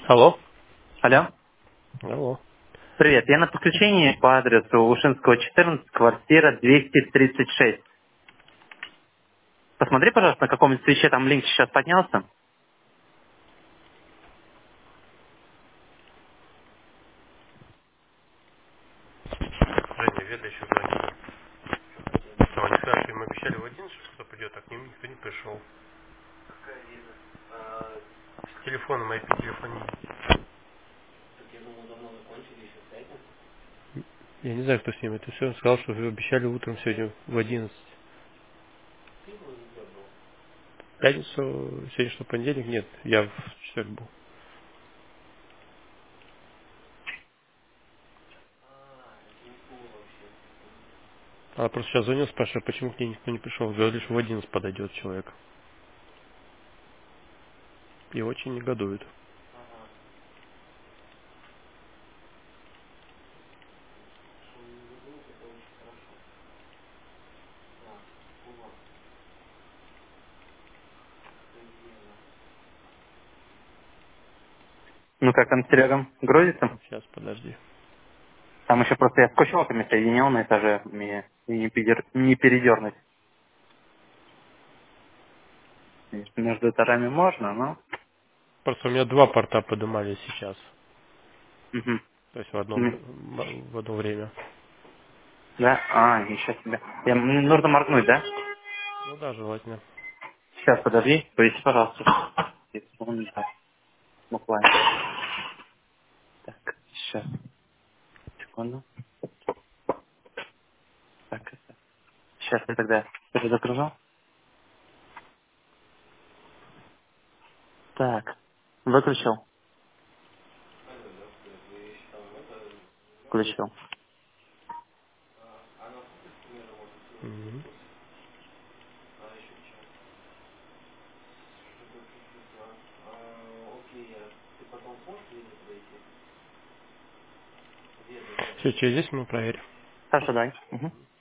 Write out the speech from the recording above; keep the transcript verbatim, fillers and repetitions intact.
Алло. Алло. Алло. Привет. Я на подключении по адресу Ушинского, четырнадцать, квартира двести тридцать шесть. Посмотри, пожалуйста, на каком свече там линк сейчас поднялся. Женя, веда еще звонит. А они сказали, что им обещали в одиннадцать, что кто придет, а к ним никто не пришел. С телефоном, ай пи-телефонии. Я не знаю, кто с ним это все. Он сказал, что вы обещали утром сегодня в одиннадцать. В пятницу, сегодня что, понедельник? Нет, я в четверг был. А просто сейчас звонил, спрашиваю, почему к ней никто не пришел. Говорили, что в одиннадцать подойдет человек. И очень негодует. Ну как там с Серегом? Грузится? Сейчас, подожди. Там еще просто я с кучелками соединил на этаже. Мне и не, передер- не передернуть. Конечно, между этажами можно, но... Просто у меня два порта поднимались сейчас. Мгм. То есть в одно, М, вре- в одно время. Да? А, ничего себе. Я, мне нужно моргнуть, да? Ну да, желательно. Сейчас, подожди. Повеси, пожалуйста. Секунду. Буквально. Так, сейчас. Секунду. Так, это. Сейчас я тогда перезагружу. Так. Выключил. Включил. Мгм. Все, через десять минут проверь. Хорошо, дай. Мгм.